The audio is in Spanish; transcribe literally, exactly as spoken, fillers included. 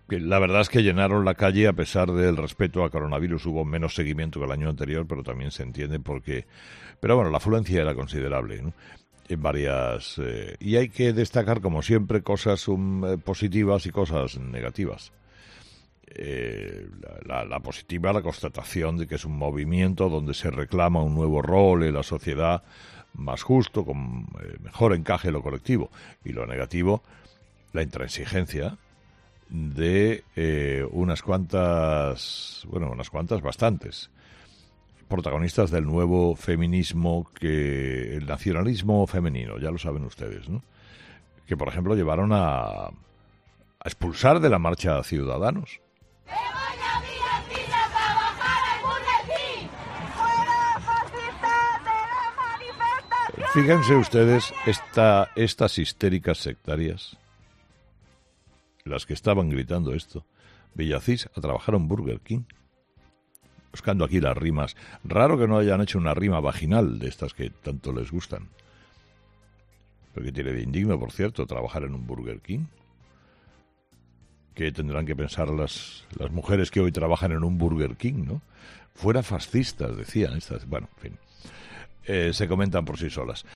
Que la verdad es que llenaron la calle a pesar del respeto a coronavirus. Hubo menos seguimiento que el año anterior, pero también se entiende porque... Pero bueno, la afluencia era considerable, ¿no? En varias... Eh, y hay que destacar, como siempre, cosas um, positivas y cosas negativas. Eh, la, la, la positiva, la constatación de que es un movimiento donde se reclama un nuevo rol en la sociedad más justo, con eh, mejor encaje en lo colectivo. Y lo negativo, la intransigencia de eh, unas cuantas, bueno, unas cuantas, bastantes, protagonistas del nuevo feminismo, que el nacionalismo femenino, ya lo saben ustedes, ¿no? Que, por ejemplo, llevaron a, a expulsar de la marcha a Ciudadanos. Fíjense ustedes esta, estas histéricas sectarias, las que estaban gritando esto. Villacís a trabajar en Burger King. Buscando aquí las rimas. Raro que no hayan hecho una rima vaginal de estas que tanto les gustan. Pero que tiene de indigno, por cierto, trabajar en un Burger King. ¿Qué tendrán que pensar las, las mujeres que hoy trabajan en un Burger King, no? Fuera fascistas, decían estas. Bueno, en fin. Eh, se comentan por sí solas.